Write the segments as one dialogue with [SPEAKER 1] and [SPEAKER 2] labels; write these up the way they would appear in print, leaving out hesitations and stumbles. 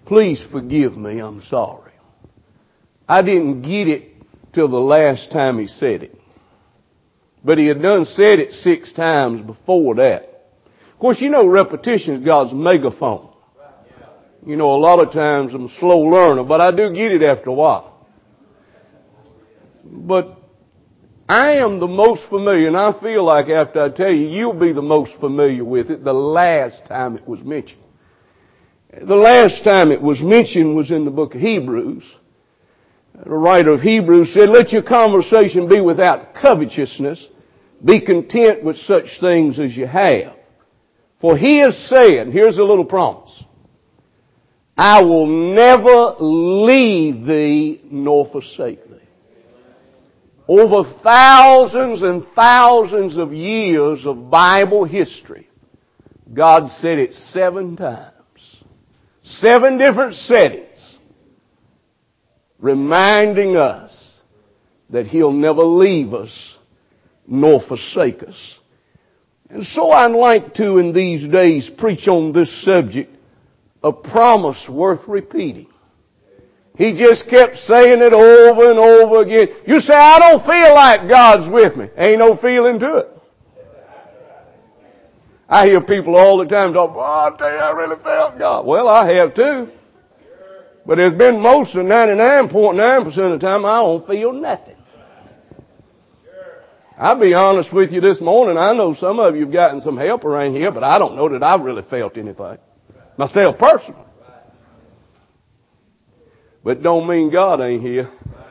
[SPEAKER 1] Please forgive me, I'm sorry. I didn't get it till the last time he said it. But he had done said it 6 times before that. Of course, you know repetition is God's megaphone. You know, a lot of times I'm a slow learner, but I do get it after a while. But I am the most familiar, and I feel like after I tell you, you'll be the most familiar with it the last time it was mentioned. The last time it was mentioned was in the book of Hebrews. The writer of Hebrews said, let your conversation be without covetousness. Be content with such things as you have. For he has said, here's a little promise, I will never leave thee nor forsake thee. Over thousands and thousands of years of Bible history, God said it 7 times. 7 different settings, reminding us that He'll never leave us nor forsake us. And so I'd like to, in these days, preach on this subject, a promise worth repeating. He just kept saying it over and over again. You say, I don't feel like God's with me. Ain't no feeling to it. I hear people all the time talk, I tell you, I really felt God. Well, I have too. But there's been most of 99.9% of the time I don't feel nothing. I'll be honest with you this morning. I know some of you have gotten some help around here, but I don't know that I've really felt anything. Myself personally. But don't mean God ain't here.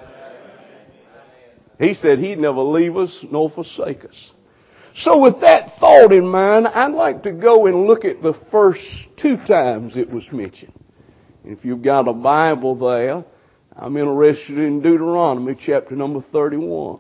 [SPEAKER 1] He said He'd never leave us nor forsake us. So with that thought in mind, I'd like to go and look at the first 2 times it was mentioned. If you've got a Bible there, I'm interested in Deuteronomy chapter number 31.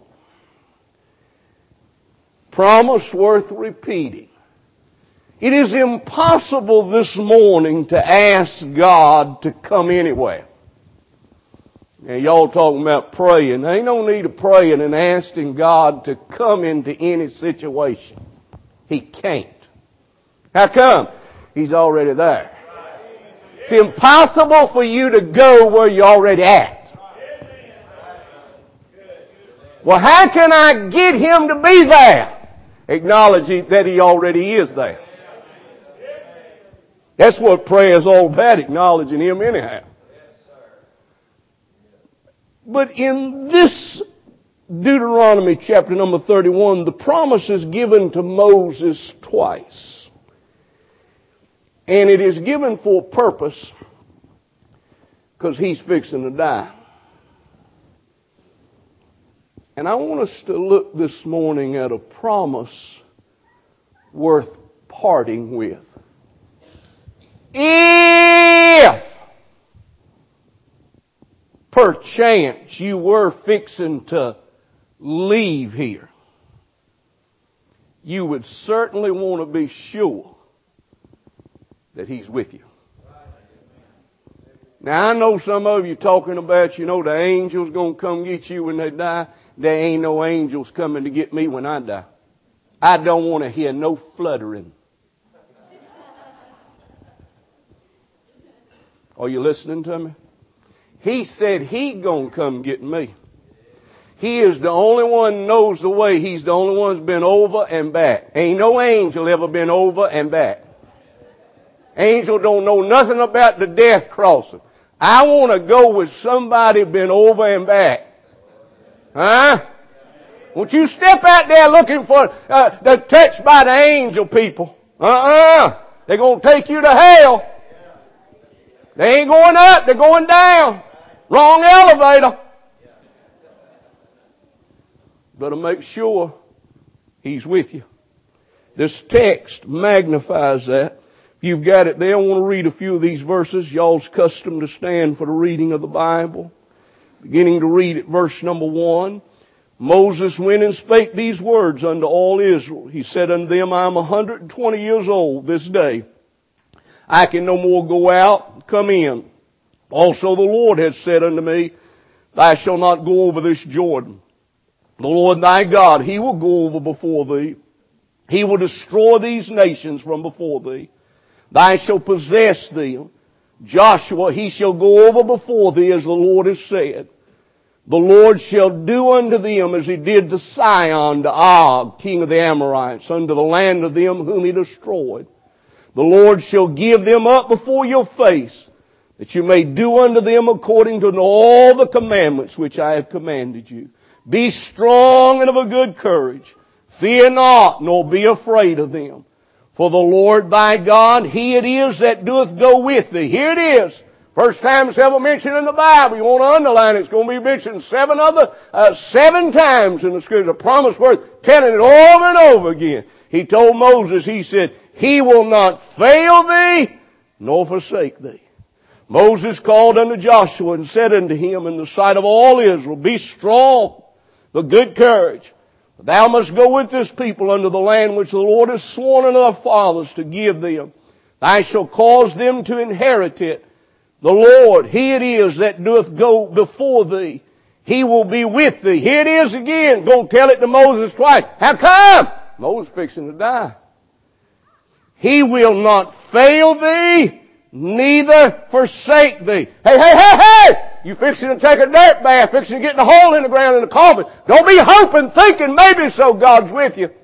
[SPEAKER 1] Promise worth repeating. It is impossible this morning to ask God to come anywhere. Now, y'all talking about praying. There ain't no need of praying and asking God to come into any situation. He can't. How come? He's already there. It's impossible for you to go where you're already at. Well, how can I get Him to be there? Acknowledge that He already is there. That's what prayer is all about, acknowledging Him anyhow. But in this Deuteronomy chapter number 31, the promise is given to Moses twice. And it is given for a purpose because he's fixing to die. And I want us to look this morning at a promise worth parting with. If perchance you were fixing to leave here, you would certainly want to be sure that He's with you. Now, I know some of you talking about, the angels going to come get you when they die. There ain't no angels coming to get me when I die. I don't want to hear no fluttering. Are you listening to me? He said He gonna come get me. He is the only one knows the way. He's the only one who's been over and back. Ain't no angel ever been over and back. Angel don't know nothing about the death crossing. I want to go with somebody been over and back. Huh? Won't you step out there looking for the touched by the angel people? They're going to take you to hell. They ain't going up, they're going down. Wrong elevator. Better make sure He's with you. This text magnifies that. If you've got it there, I want to read a few of these verses. Y'all's custom to stand for the reading of the Bible. Beginning to read at verse number 1. Moses went and spake these words unto all Israel. He said unto them, I am 120 years old this day. I can no more go out, come in. Also the Lord has said unto me, Thou shalt not go over this Jordan. The Lord thy God, He will go over before thee. He will destroy these nations from before thee. Thou shalt possess them. Joshua, he shall go over before thee as the Lord has said. The Lord shall do unto them as he did to Sihon, to Og, king of the Amorites, unto the land of them whom he destroyed. The Lord shall give them up before your face, that you may do unto them according to all the commandments which I have commanded you. Be strong and of a good courage. Fear not, nor be afraid of them. For the Lord thy God, He it is that doeth go with thee. Here it is. First time it's ever mentioned in the Bible. You want to underline it. It's going to be mentioned seven times in the Scripture. A promise worth telling it over and over again. He told Moses, He said, He will not fail thee, nor forsake thee. Moses called unto Joshua and said unto him in the sight of all Israel, Be strong, of good courage. Thou must go with this people unto the land which the Lord has sworn unto our fathers to give them. Thou shalt cause them to inherit it. The Lord, He it is that doeth go before thee. He will be with thee. Here it is again. Go tell it to Moses twice. How come? Moses fixing to die. He will not fail thee, neither forsake thee. Hey! You fixing to take a dirt bath, fixing to get in a hole in the ground in the coffin. Don't be hoping, thinking maybe so God's with you.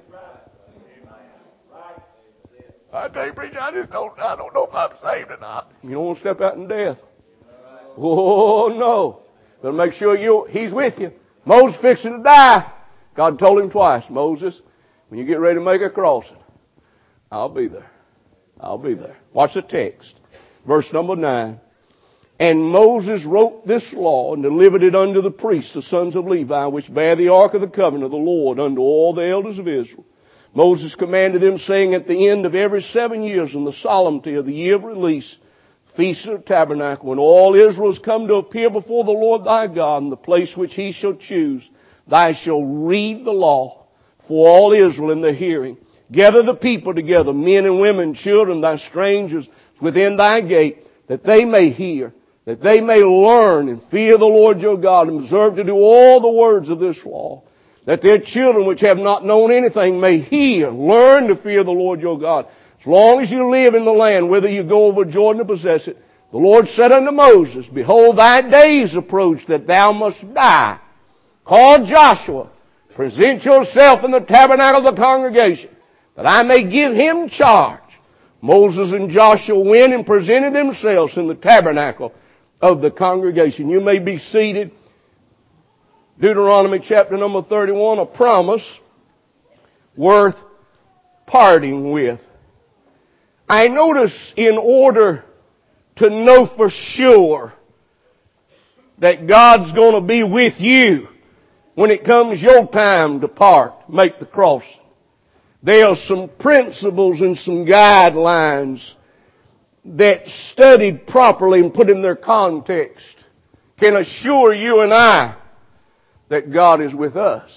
[SPEAKER 1] I tell you, preacher, I don't know if I'm saved or not. You don't want to step out in death. Oh, no. But make sure He's with you. Moses fixing to die. God told him twice, Moses, when you get ready to make a crossing, I'll be there. I'll be there. Watch the text. Verse number 9. And Moses wrote this law and delivered it unto the priests, the sons of Levi, which bear the ark of the covenant of the Lord, unto all the elders of Israel. Moses commanded them, saying, At the end of every 7 years, in the solemnity of the year of release, Feast of the Tabernacle, when all Israel is come to appear before the Lord thy God in the place which He shall choose, thou shalt read the law for all Israel in their hearing. Gather the people together, men and women, children, thy strangers, within thy gate, that they may hear, that they may learn and fear the Lord your God, and observe to do all the words of this law, that their children which have not known anything may hear, learn to fear the Lord your God. As long as you live in the land, whether you go over Jordan to possess it, the Lord said unto Moses, Behold, thy days approach that thou must die. Call Joshua, present yourself in the tabernacle of the congregation, that I may give him charge. Moses and Joshua went and presented themselves in the tabernacle of the congregation. You may be seated. Deuteronomy chapter number 31, a promise worth parting with. I notice in order to know for sure that God's going to be with you when it comes your time to part, make the cross, there are some principles and some guidelines that, studied properly and put in their context, can assure you and I that God is with us.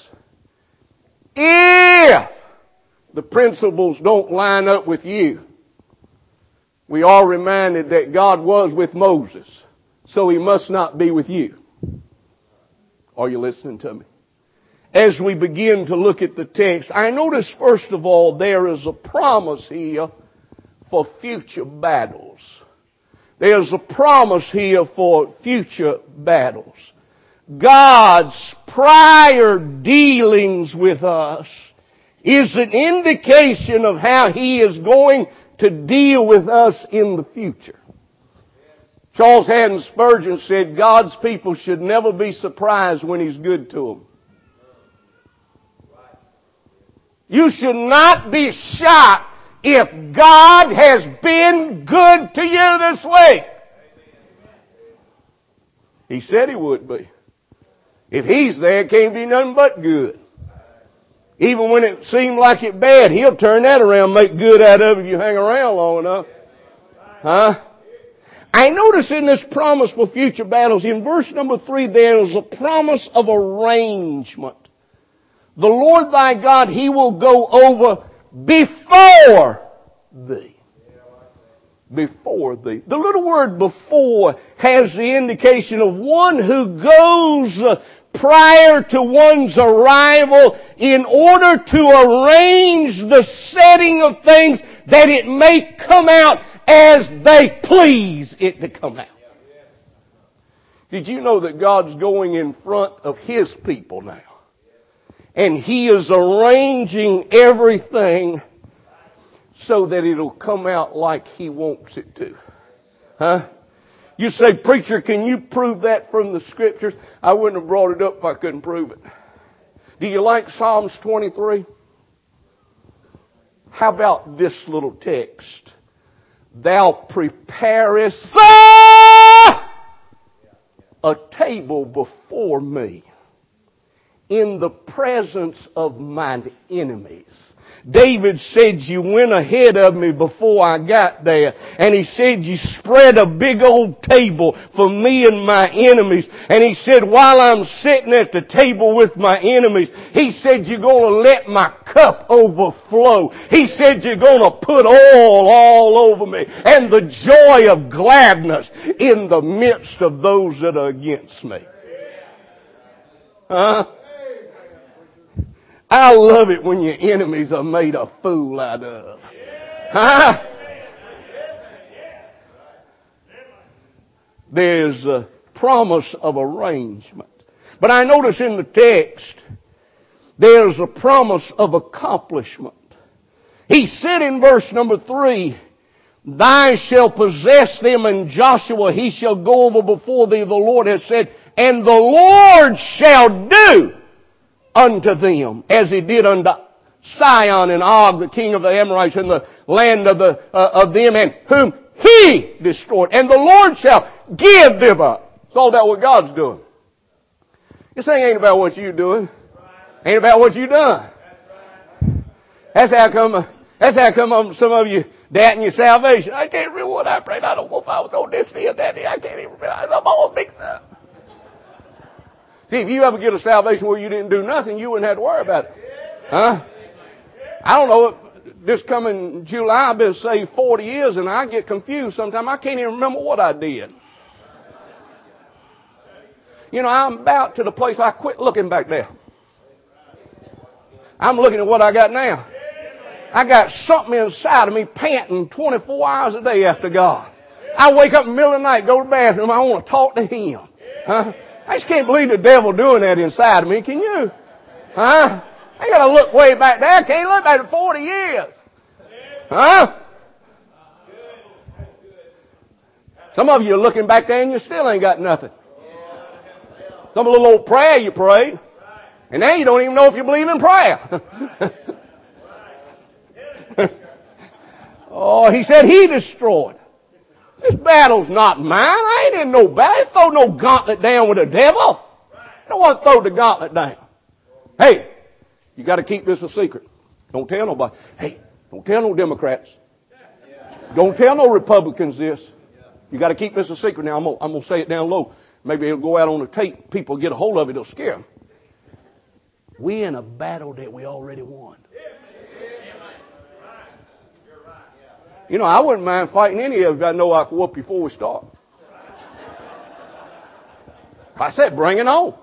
[SPEAKER 1] If the principles don't line up with you, we are reminded that God was with Moses, so He must not be with you. Are you listening to me? As we begin to look at the text, I notice first of all there is a promise here for future battles. There's a promise here for future battles. God's prior dealings with us is an indication of how He is going to deal with us in the future. Charles Haddon Spurgeon said God's people should never be surprised when He's good to them. You should not be shocked if God has been good to you this week. He said He would be. If He's there, it can't be nothing but good. Even when it seemed like it bad, He'll turn that around, make good out of it if you hang around long enough. Huh? I notice in this promise for future battles, in verse number 3, there is a promise of arrangement. The Lord thy God, He will go over before thee. Before thee. The little word before has the indication of one who goes prior to one's arrival in order to arrange the setting of things that it may come out as they please it to come out. Did you know that God's going in front of His people now? And He is arranging everything so that it'll come out like He wants it to. Huh? You say, preacher, can you prove that from the Scriptures? I wouldn't have brought it up if I couldn't prove it. Do you like Psalms 23? How about this little text? Thou preparest a table before me in the presence of mine enemies. David said, you went ahead of me before I got there. And he said, you spread a big old table for me and my enemies. And he said, while I'm sitting at the table with my enemies, he said, you're going to let my cup overflow. He said, you're going to put oil all over me. And the joy of gladness in the midst of those that are against me. I love it when your enemies are made a fool out of. Huh? There's a promise of arrangement. But I notice in the text, there's a promise of accomplishment. He said in verse number 3, Thou shalt possess them, and Joshua, he shall go over before thee, the Lord has said, and the Lord shall do unto them, as He did unto Sihon and Og, the king of the Amorites, in the land of them, and whom He destroyed. And the Lord shall give them up. It's all about what God's doing. This thing ain't about what you're doing. Ain't about what you done. That's how come some of you doubting your salvation. I can't remember what I prayed. I don't know if I was on this day or that day. I can't even remember. I'm all mixed up. See, if you ever get a salvation where you didn't do nothing, you wouldn't have to worry about it. Huh? I don't know. This coming July, I've been saved 40 years, and I get confused sometimes. I can't even remember what I did. You know, I'm about to the place I quit looking back there. I'm looking at what I got now. I got something inside of me panting 24 hours a day after God. I wake up in the middle of the night, go to the bathroom, I want to talk to Him. Huh? I just can't believe the devil doing that inside of me. Can you? Huh? I got to look way back there. I can't look back at 40 years. Huh? Some of you are looking back there and you still ain't got nothing. Some little old prayer you prayed. And now you don't even know if you believe in prayer. Oh, He said He destroyed. This battle's not mine. I ain't in no battle. Throw no gauntlet down with the devil. I don't want to throw the gauntlet down. Hey, you got to keep this a secret. Don't tell nobody. Hey, don't tell no Democrats. Don't tell no Republicans this. You got to keep this a secret. Now, I'm going to say it down low. Maybe it'll go out on the tape. People get a hold of it. It'll scare them. We're in a battle that we already won. You know, I wouldn't mind fighting any of you if I know I can whoop you before we start. If I said, bring it on.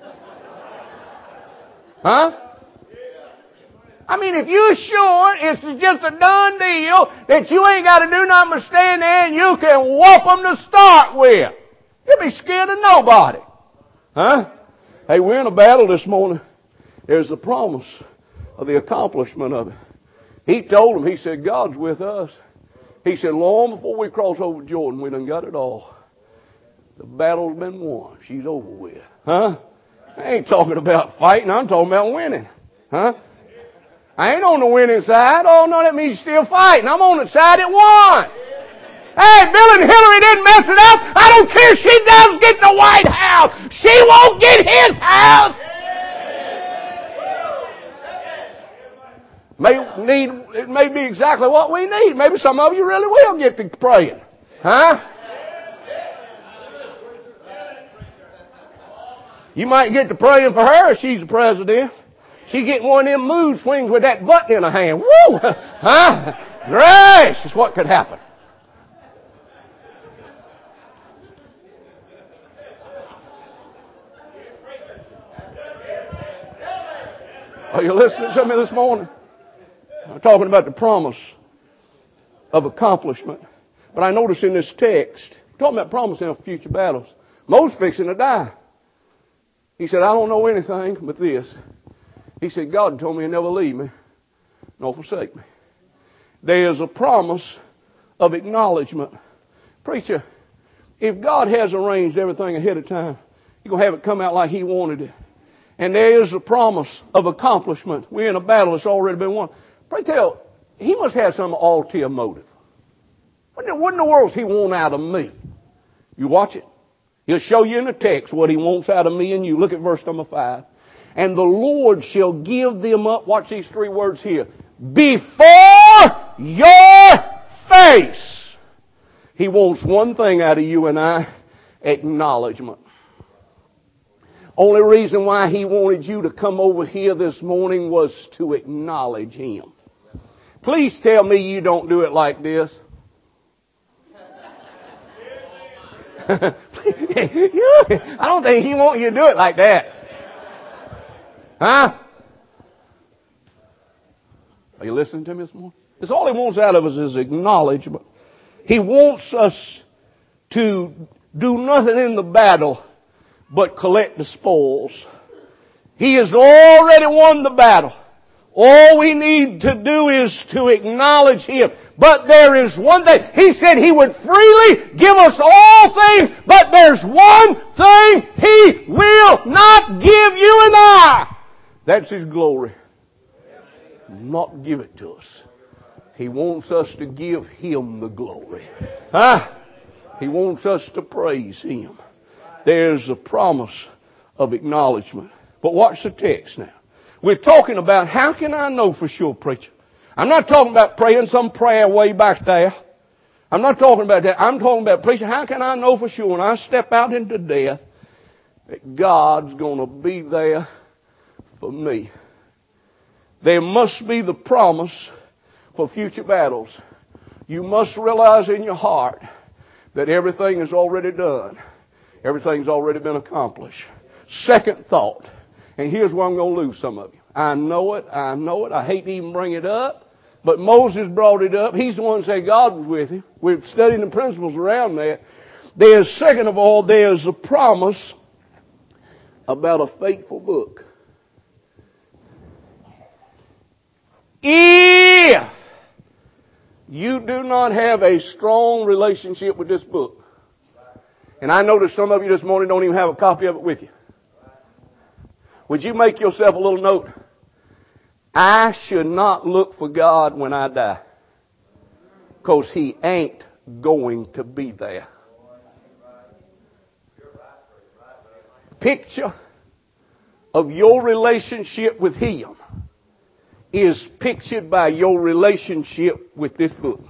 [SPEAKER 1] Huh? I mean, if you're sure it's just a done deal that you ain't got to do nothing but stand there and you can whoop them to start with, you'll be scared of nobody. Huh? Hey, we're in a battle this morning. There's the promise of the accomplishment of it. He told them, He said, God's with us. He said, long before we cross over Jordan, we done got it all. The battle's been won. She's over with. Huh? I ain't talking about fighting. I'm talking about winning. Huh? I ain't on the winning side. Oh, no, that means you're still fighting. I'm on the side that won. Hey, Bill and Hillary didn't mess it up. I don't care if she does get the White House. She won't get his house. It may be exactly what we need. Maybe some of you really will get to praying. Huh? You might get to praying for her if she's the president. She getting one of them mood swings with that button in her hand. Woo! Huh? Grace is what could happen. Are you listening to me this morning? I'm talking about the promise of accomplishment. But I notice in this text, talking about promising for future battles, Moses fixing to die. He said, I don't know anything but this. He said, God told me he'd never leave me nor forsake me. There's a promise of acknowledgement. Preacher, if God has arranged everything ahead of time, He's going to have it come out like He wanted it. And there is a promise of accomplishment. We're in a battle that's already been won. Pray tell, He must have some ulterior motive. What in the world does He want out of me? You watch it. He'll show you in the text what He wants out of me and you. Look at verse number 5. And the Lord shall give them up. Watch these 3 words here. Before your face. He wants one thing out of you and I. Acknowledgement. Only reason why He wanted you to come over here this morning was to acknowledge Him. Please tell me you don't do it like this. I don't think He wants you to do it like that. Huh? Are you listening to me this morning? It's all He wants out of us is acknowledgement. He wants us to do nothing in the battle but collect the spoils. He has already won the battle. All we need to do is to acknowledge Him. But there is one thing. He said He would freely give us all things, but there's one thing He will not give you and I. That's His glory. Not give it to us. He wants us to give Him the glory. He wants us to praise Him. There's a promise of acknowledgement. But watch the text now. We're talking about how can I know for sure, preacher? I'm not talking about praying some prayer way back there. I'm not talking about that. I'm talking about, preacher, how can I know for sure when I step out into death that God's going to be there for me? There must be the promise for future battles. You must realize in your heart that everything is already done. Everything's already been accomplished. Second thought. And here's where I'm going to lose some of you. I know it. I hate to even bring it up. But Moses brought it up. He's the one who said God was with him. We're studying the principles around that. Second of all, there's a promise about a faithful book. If you do not have a strong relationship with this book, and I notice some of you this morning don't even have a copy of it with you. Would you make yourself a little note? I should not look for God when I die. Because He ain't going to be there. Picture of your relationship with Him is pictured by your relationship with this book.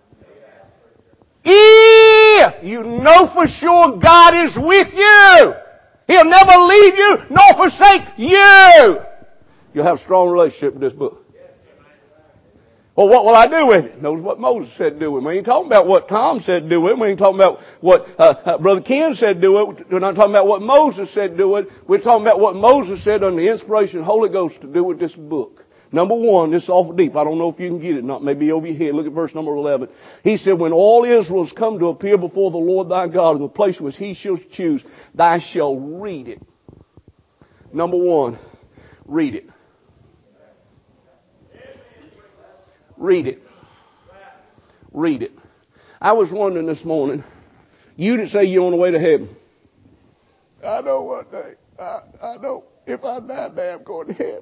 [SPEAKER 1] If you know for sure God is with you, He'll never leave you nor forsake you. You'll have a strong relationship with this book. Well, what will I do with it? Notice what Moses said do with it. We ain't talking about what Tom said do with it. We ain't talking about what Brother Ken said do with it. We're not talking about what Moses said do with it. We're talking about what Moses said under the inspiration of the Holy Ghost to do with this book. Number 1, this is awful deep. I don't know if you can get it. Not maybe over your head. Look at verse number 11. He said, when all Israel's come to appear before the Lord thy God in the place which He shall choose, thou shalt read it. Number 1, read it. Read it. Read it. I was wondering this morning, you that say you're on the way to heaven. I know one day. I know if I die, I'm going to heaven.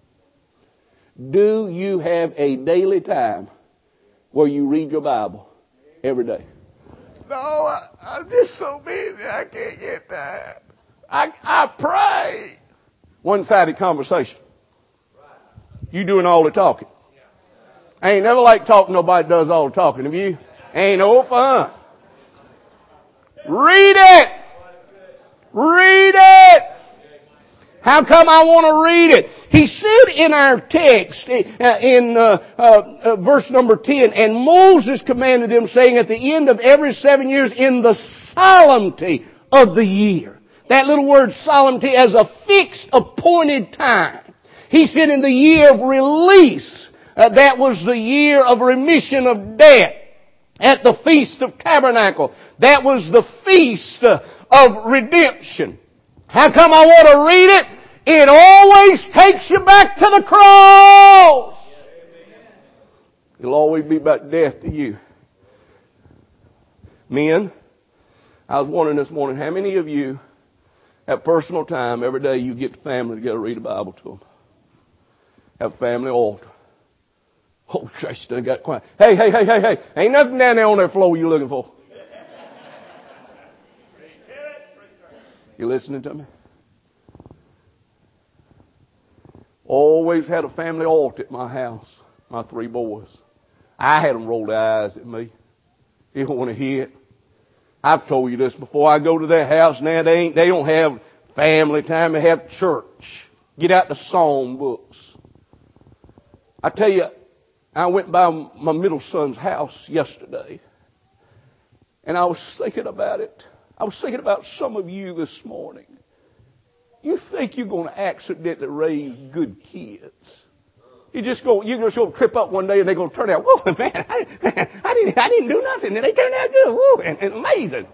[SPEAKER 1] Do you have a daily time where you read your Bible every day? No, I'm just so busy I can't get time. I pray. One-sided conversation. You doing all the talking. I ain't never like talking nobody does all the talking. Have you? Ain't no fun. Read it. Read it. How come I want to read it? He said in our text, in verse number 10, and Moses commanded them, saying, at the end of every 7 years, in the solemnity of the year. That little word solemnity as a fixed appointed time. He said in the year of release, that was the year of remission of debt. at the Feast of Tabernacle. That was the feast of redemption. How come I want to read it? It always takes you back to the cross. It'll always be about death to you. Men, I was wondering this morning, how many of you have personal time every day you get the family together to read the Bible to them? Have a family altar. Oh, Christ, they got quiet. Hey. Ain't nothing down there on that floor you're looking for. You listening to me? Always had a family altar at my house. My 3 boys. I had them roll their eyes at me. They don't want to hear it. I've told you this before. I go to their house now. They don't have family time. They have church. Get out the song books. I tell you, I went by my middle son's house yesterday, and I was thinking about it. I was thinking about some of you this morning. You think you're going to accidentally raise good kids. You're just going to trip up one day and they're going to turn out, whoa, man, I didn't do nothing. And they turned out good. Whoa, and amazing.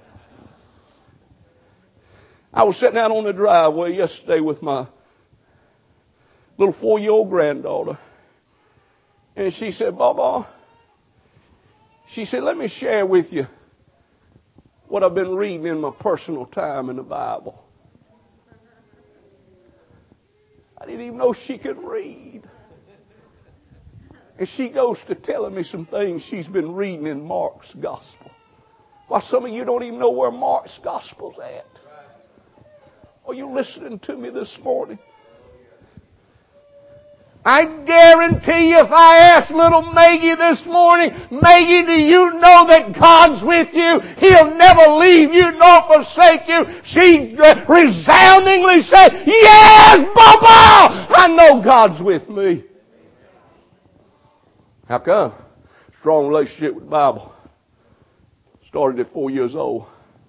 [SPEAKER 1] I was sitting out on the driveway yesterday with my little 4-year-old granddaughter. And she said, Baba, she said, let me share with you what I've been reading in my personal time in the Bible. I didn't even know she could read. And she goes to telling me some things she's been reading in Mark's Gospel. Why, some of you don't even know where Mark's Gospel's at. Are you listening to me this morning? I guarantee you if I asked little Maggie this morning, Maggie, do you know that God's with you? He'll never leave you nor forsake you. She resoundingly said, yes, Baba! I know God's with me. How come? Strong relationship with the Bible. Started at 4 years old.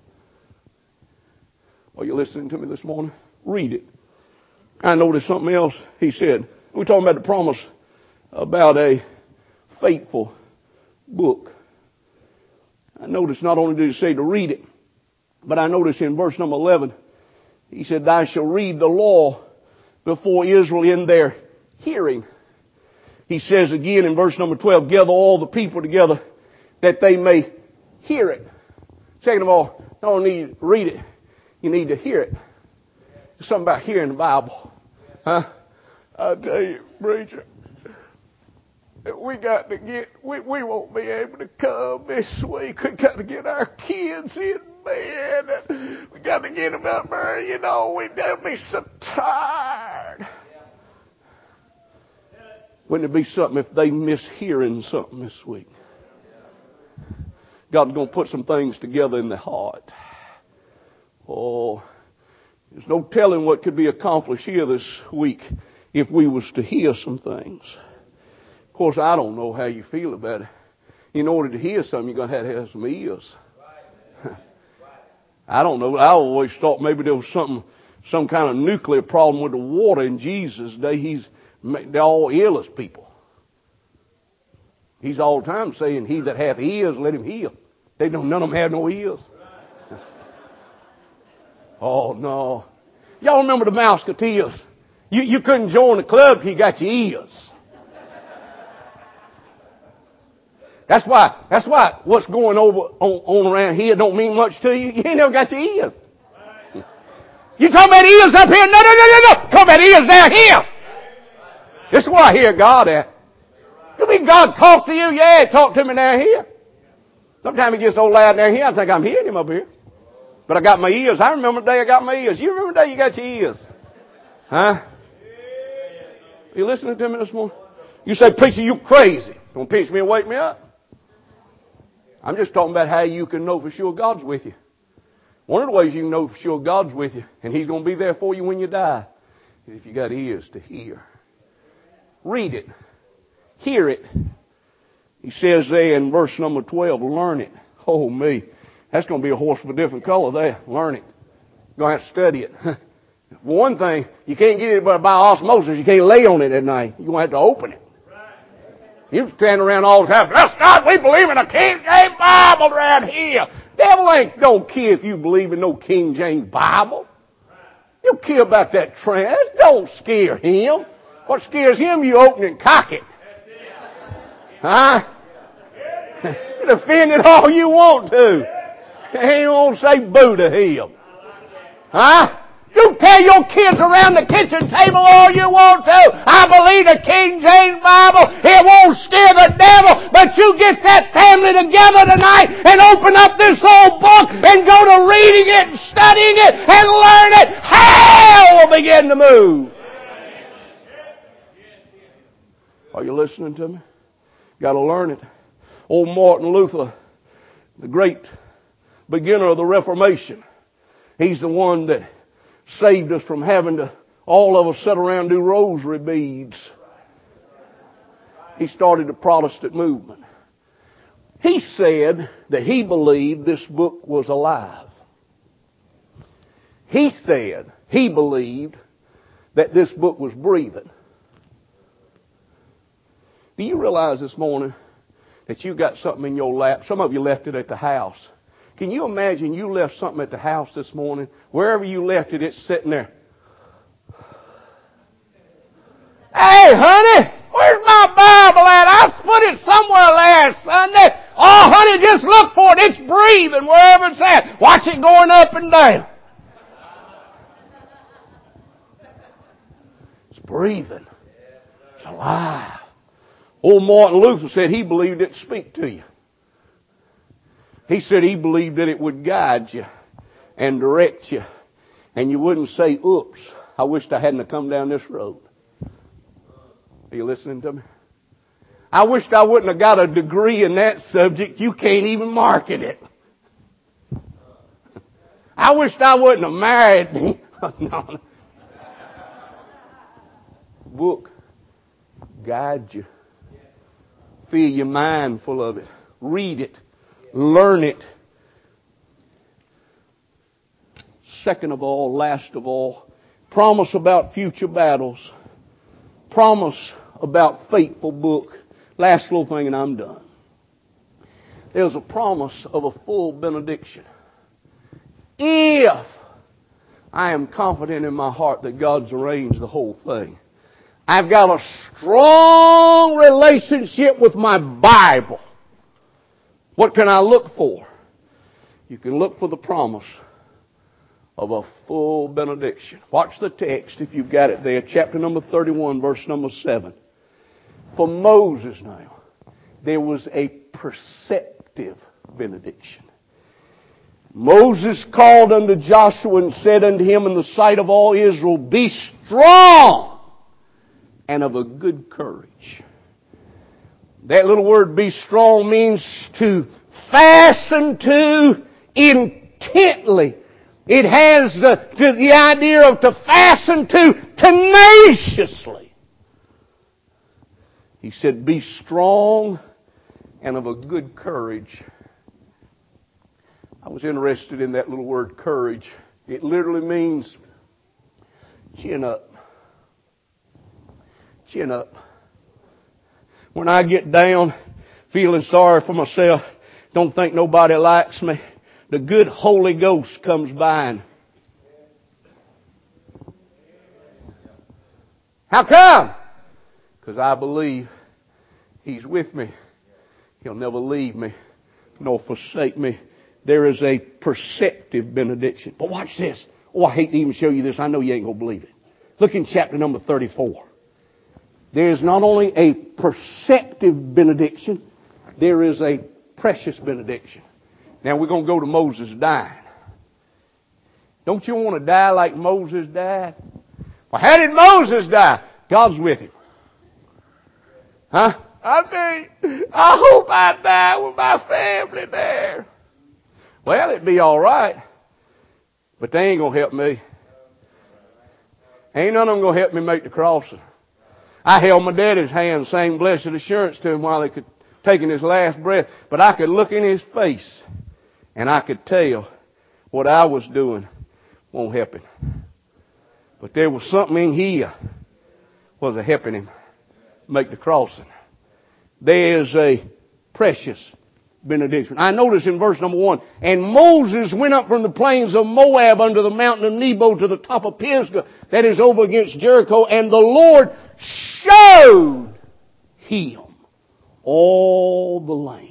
[SPEAKER 1] Are you listening to me this morning? Read it. I noticed something else he said. We're talking about the promise about a faithful book. I noticed not only did he say to read it, but I noticed in verse number 11, he said, thou shalt read the law before Israel in their hearing. He says again in verse number 12, gather all the people together that they may hear it. Second of all, you don't need to read it. You need to hear it. There's something about hearing the Bible. Huh? I tell you, preacher, we won't be able to come this week. We got to get our kids in bed. We got to get them up there. You know, they'll be so tired. Wouldn't it be something if they miss hearing something this week? God's going to put some things together in their heart. Oh, there's no telling what could be accomplished here this week if we was to hear some things. Of course, I don't know how you feel about it. In order to hear something, you're going to have some ears. I don't know. I always thought maybe there was some kind of nuclear problem with the water in Jesus' day. They're all earless people. He's all the time saying, he that hath ears, let him hear. None of them have no ears. Oh, no. Y'all remember the Mouseketeers? You couldn't join the club if you got your ears. That's why what's going on around here don't mean much to you. You ain't never got your ears. You talking about ears up here? No. Talking about ears down here. This is where I hear God at. You mean God talk to you? Yeah, talk to me down here. Sometimes he gets so loud down here, I think I'm hearing him up here. But I got my ears. I remember the day I got my ears. You remember the day you got your ears? Huh? You listening to me this morning? You say, preacher, you crazy. Don't pinch me and wake me up. I'm just talking about how you can know for sure God's with you. One of the ways you can know for sure God's with you, and he's going to be there for you when you die, is if you got ears to hear. Read it. Hear it. He says there in verse number 12, learn it. Oh, me. That's going to be a horse of a different color there. Learn it. You're going to have to study it. For one thing, you can't get it by osmosis. You can't lay on it at night. You're going to have to open it. You stand around all the time. Bless God, we believe in a King James Bible around here. Devil don't care if you believe in no King James Bible. You don't care about that trend. Don't scare him. What scares him, you open and cock it. Huh? You can defend it all you want to. Ain't gonna say boo to him. Huh? You tell your kids around the kitchen table all you want to. I believe the King James Bible. It won't scare the devil. But you get that family together tonight and open up this old book and go to reading it and studying it and learn it. Hell will begin to move. Are you listening to me? Got to learn it. Old Martin Luther, the great beginner of the Reformation. He's the one that saved us from having to, all of us sit around and do rosary beads. He started the Protestant movement. He said that he believed this book was alive. He said he believed that this book was breathing. Do you realize this morning that you got something in your lap? Some of you left it at the house. Can you imagine you left something at the house this morning? Wherever you left it, it's sitting there. Hey, honey, where's my Bible at? I put it somewhere last Sunday. Oh, honey, just look for it. It's breathing wherever it's at. Watch it going up and down. It's breathing. It's alive. Old Martin Luther said he believed it'd speak to you. He said he believed that it would guide you and direct you. And you wouldn't say, oops, I wished I hadn't come down this road. Are you listening to me? I wished I wouldn't have got a degree in that subject. You can't even market it. I wished I wouldn't have married me. No. Book. Guide you. Fill your mind full of it. Read it. Learn it. Second of all, last of all, promise about future battles. Promise about faithful book. Last little thing and I'm done. There's a promise of a full benediction. If I am confident in my heart that God's arranged the whole thing. I've got a strong relationship with my Bible. What can I look for? You can look for the promise of a full benediction. Watch the text if you've got it there. Chapter number 31, verse number 7. For Moses now, there was a perceptive benediction. Moses called unto Joshua and said unto him in the sight of all Israel, be strong and of a good courage. That little word, be strong, means to fasten to intently. It has the idea of to fasten to tenaciously. He said, be strong and of a good courage. I was interested in that little word, courage. It literally means chin up. Chin up. When I get down, feeling sorry for myself, don't think nobody likes me, the good Holy Ghost comes by and how come? Because I believe He's with me. He'll never leave me nor forsake me. There is a perceptive benediction. But watch this. Oh, I hate to even show you this. I know you ain't going to believe it. Look in chapter number 34. There is not only a perceptive benediction, there is a precious benediction. Now we're going to go to Moses dying. Don't you want to die like Moses died? Well, how did Moses die? God's with him. Huh? I hope I die with my family there. Well, it'd be all right. But they ain't going to help me. Ain't none of them going to help me make the crossing. I held my daddy's hand, sang blessed assurance to him while he could taking his last breath. But I could look in his face and I could tell what I was doing won't help him. But there was something in here was a helping him make the crossing. there's a precious benediction. I notice in verse number 1, and Moses went up from the plains of Moab unto the mountain of Nebo to the top of Pisgah, that is over against Jericho, and the Lord showed him all the land.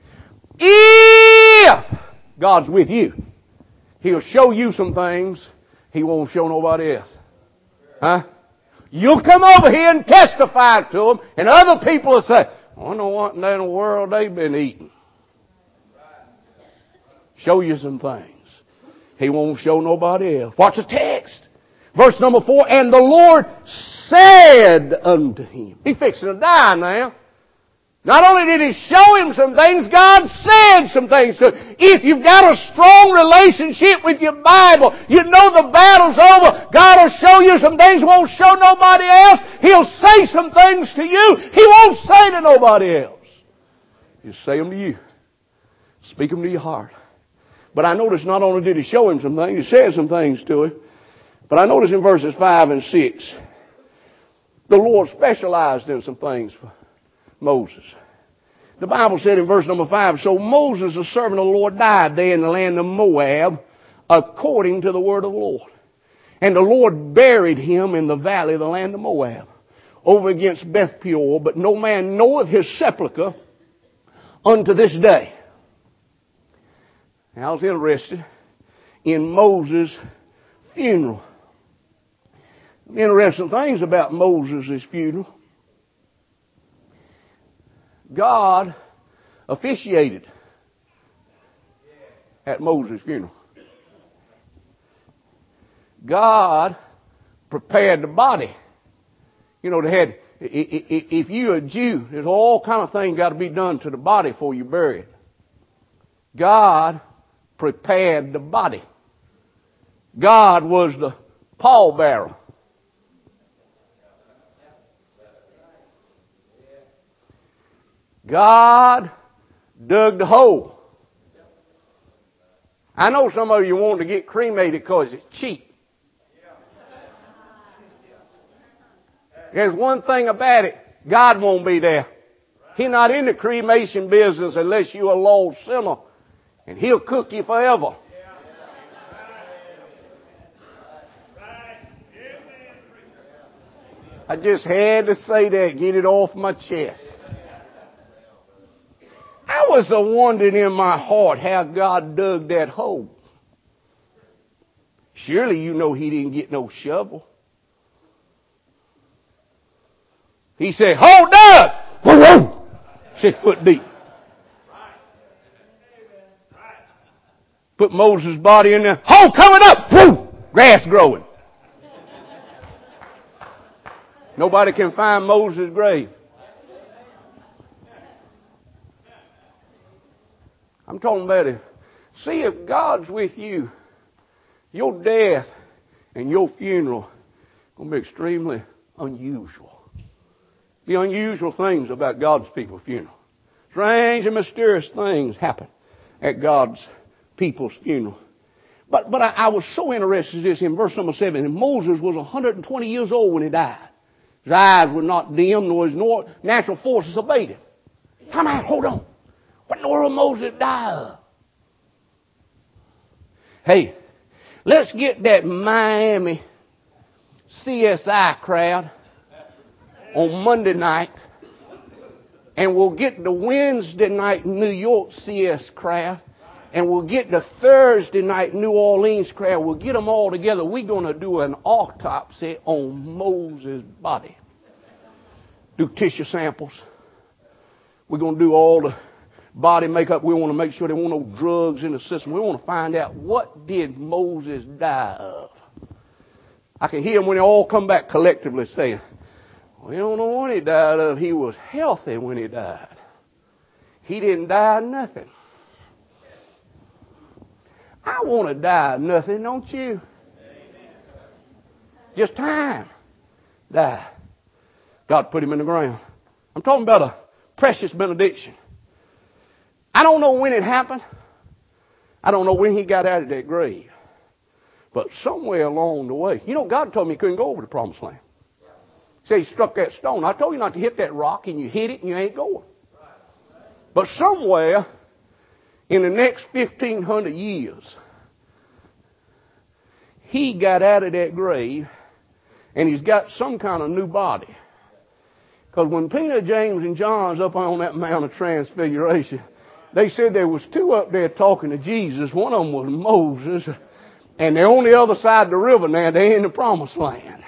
[SPEAKER 1] If God's with you, He'll show you some things He won't show nobody else. Huh? You'll come over here and testify to them, and other people will say, I wonder what in the world they've been eating. Show you some things He won't show nobody else. Watch the text. Verse number 4, and the Lord said unto him. He's fixing to die now. Not only did He show him some things, God said some things to him. If you've got a strong relationship with your Bible, you know the battle's over. God will show you some things He won't show nobody else. He'll say some things to you He won't say to nobody else. He'll say them to you. Speak them to your heart. But I notice not only did He show him some things, He said some things to him, but I notice in verses 5 and 6, the Lord specialized in some things for Moses. The Bible said in verse number 5, so Moses, the servant of the Lord, died there in the land of Moab, according to the word of the Lord. And the Lord buried him in the valley of the land of Moab, over against Beth Peor, but no man knoweth his sepulchre unto this day. Now, I was interested in Moses' funeral. Interesting things about Moses' funeral. God officiated at Moses' funeral. God prepared the body. You know, they had, if you're a Jew, there's all kind of things got to be done to the body before you bury it. God prepared the body. God was the pallbearer. God dug the hole. I know some of you want to get cremated because it's cheap. There's one thing about it. God won't be there. He's not in the cremation business unless you're a lost sinner. And He'll cook you forever. I just had to say that, get it off my chest. I was wondering in my heart how God dug that hole. Surely you know He didn't get no shovel. He said, hole dug! Whoa, whoa! 6 foot deep. Put Moses' body in there. Hole coming up! Whoa! Grass growing. Nobody can find Moses' grave. I'm talking about it. See, if God's with you, your death and your funeral are going to be extremely unusual. Be unusual things about God's people's funeral. Strange and mysterious things happen at God's people's funeral. But I was so interested in this in verse number 7. And Moses was 120 years old when he died. His eyes were not dim, nor his natural forces abated. Come on, hold on. What in the world Moses die of? Hey, let's get that Miami CSI crowd on Monday night, and we'll get the Wednesday night New York CS crowd, and we'll get the Thursday night New Orleans crowd. We'll get them all together. We're going to do an autopsy on Moses' body. Do tissue samples. We're going to do all the body makeup. We want to make sure there weren't no drugs in the system. We want to find out, what did Moses die of? I can hear them when they all come back collectively saying, we don't know what he died of. He was healthy when he died. He didn't die of nothing. I want to die of nothing, don't you? Just time. Die. God put him in the ground. I'm talking about a precious benediction. I don't know when it happened. I don't know when he got out of that grave. But somewhere along the way, you know, God told me he couldn't go over the promised land. He said he struck that stone. I told you not to hit that rock, and you hit it and you ain't going. But somewhere in the next 1,500 years, he got out of that grave and he's got some kind of new body. Because when Peter, James, and John's up on that Mount of Transfiguration, they said there was two up there talking to Jesus. One of them was Moses, and they're on the other side of the river now. They're in the promised land.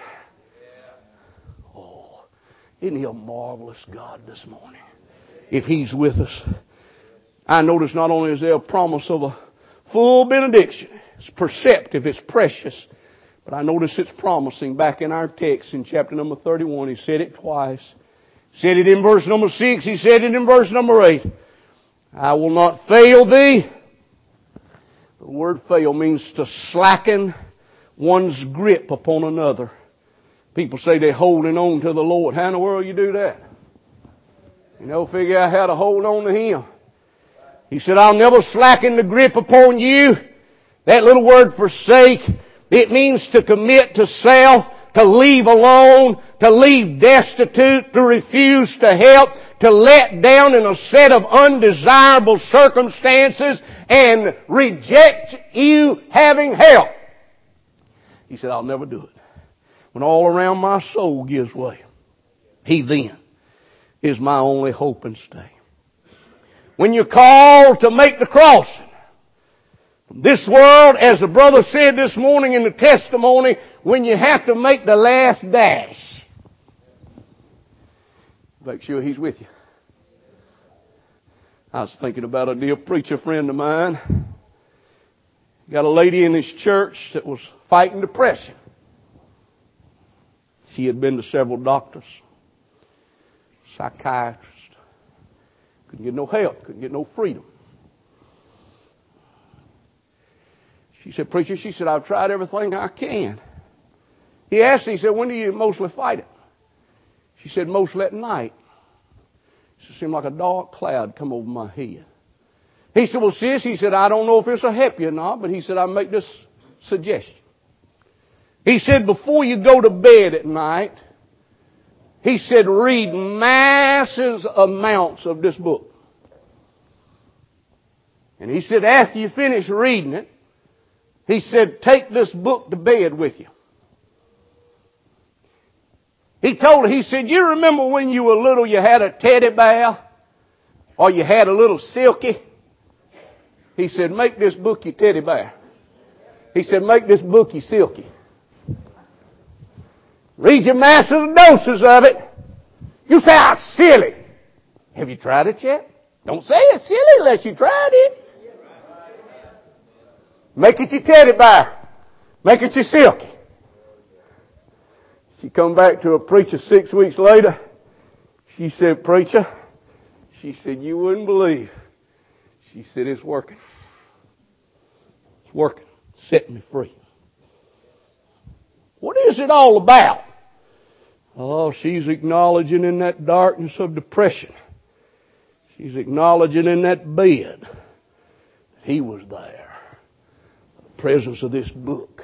[SPEAKER 1] Oh, isn't he a marvelous God this morning? If he's with us. I notice not only is there a promise of a full benediction, it's perceptive, it's precious, but I notice it's promising back in our text in chapter number 31. He said it twice. He said it in verse number 6. He said it in verse number 8. I will not fail thee. The word fail means to slacken one's grip upon another. People say they're holding on to the Lord. How in the world you do that? Figure out how to hold on to Him. He said, I'll never slacken the grip upon you. That little word forsake, it means to commit to self, to leave alone, to leave destitute, to refuse to help, to let down in a set of undesirable circumstances and reject you having help. He said, I'll never do it. When all around my soul gives way, He then is my only hope and stay. When you're called to make the crossing from this world, as the brother said this morning in the testimony, when you have to make the last dash, make sure He's with you. I was thinking about a dear preacher friend of mine. Got a lady in his church that was fighting depression. She had been to several doctors, psychiatrists. Couldn't get no help. Couldn't get no freedom. She said, preacher, she said, I've tried everything I can. He asked her, he said, when do you mostly fight it? She said, mostly at night. It seemed like a dark cloud come over my head. He said, well, sis, he said, I don't know if this will help you or not, but he said, I'll make this suggestion. He said, before you go to bed at night, he said, read massive amounts of this book. And he said, after you finish reading it, he said, take this book to bed with you. He told her, he said, you remember when you were little you had a teddy bear? Or you had a little Silky? He said, make this book your teddy bear. He said, make this book your Silky. Read your massive doses of it. You say, I'm silly. Have you tried it yet? Don't say it's silly unless you tried it. Make it your teddy bear. Make it your Silky. She come back to a preacher 6 weeks later. She said, preacher, she said, you wouldn't believe. She said, it's working. It's working. Setting me free. What is it all about? Oh, she's acknowledging in that darkness of depression. She's acknowledging in that bed that He was there. The presence of this book.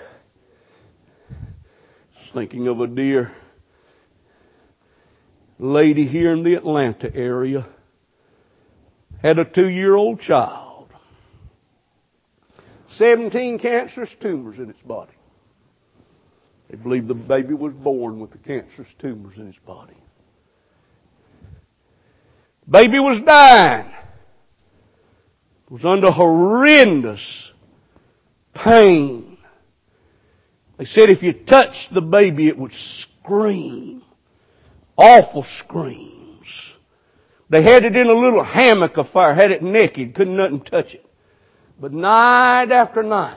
[SPEAKER 1] Thinking of a dear lady here in the Atlanta area. Had a 2-year-old child. 17 cancerous tumors in its body. They believe the baby was born with the cancerous tumors in its body. Baby was dying. Was under horrendous pain. They said if you touched the baby, it would scream. Awful screams. They had it in a little hammock of fire, had it naked, couldn't nothing touch it. But night after night,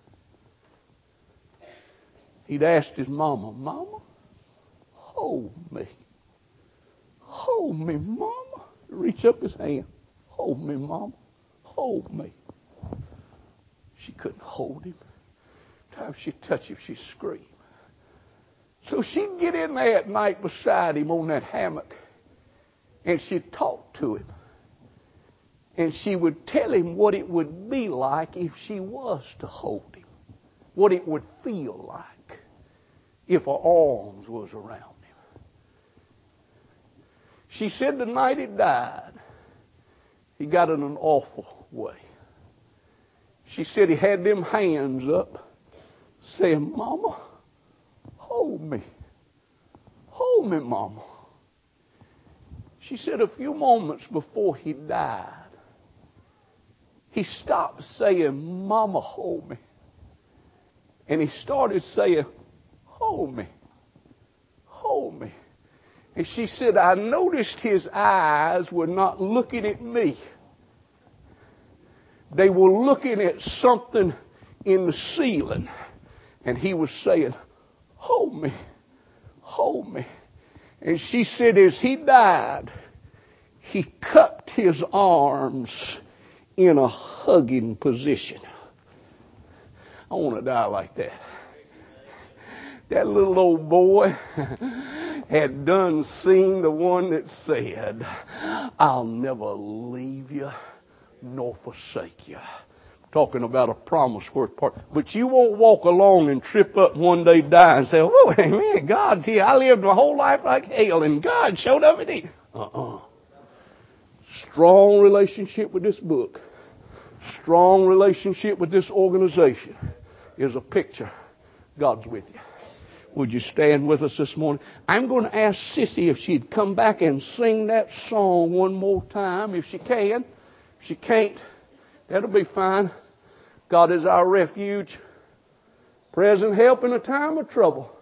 [SPEAKER 1] he'd asked his mama, Mama, hold me. Hold me, Mama. Reach up his hand. Hold me, Mama. Hold me. She couldn't hold him. Every time she'd touch him, she'd scream. So she'd get in there at night beside him on that hammock, and she'd talk to him. And she would tell him what it would be like if she was to hold him. What it would feel like if her arms was around him. She said the night he died, He got in an awful way. She said he had them hands up saying, Mama, hold me. Hold me, Mama. She said a few moments before he died, he stopped saying, Mama, hold me. And he started saying, hold me. Hold me. And she said, I noticed his eyes were not looking at me. They were looking at something in the ceiling. And he was saying, hold me. Hold me. And she said, as he died, he cupped his arms in a hugging position. I want to die like that. That little old boy had done seen the one that said, I'll never leave you nor forsake you. Talking about a promise worth part. But you won't walk along and trip up one day, die, and say, oh, man, God's here. I lived my whole life like hell, and God showed up at me. Strong relationship with this book, strong relationship with this organization is a picture God's with you. Would you stand with us this morning? I'm going to ask Sissy if she'd come back and sing that song one more time, if she can. If she can't, that'll be fine. God is our refuge, present help in a time of trouble.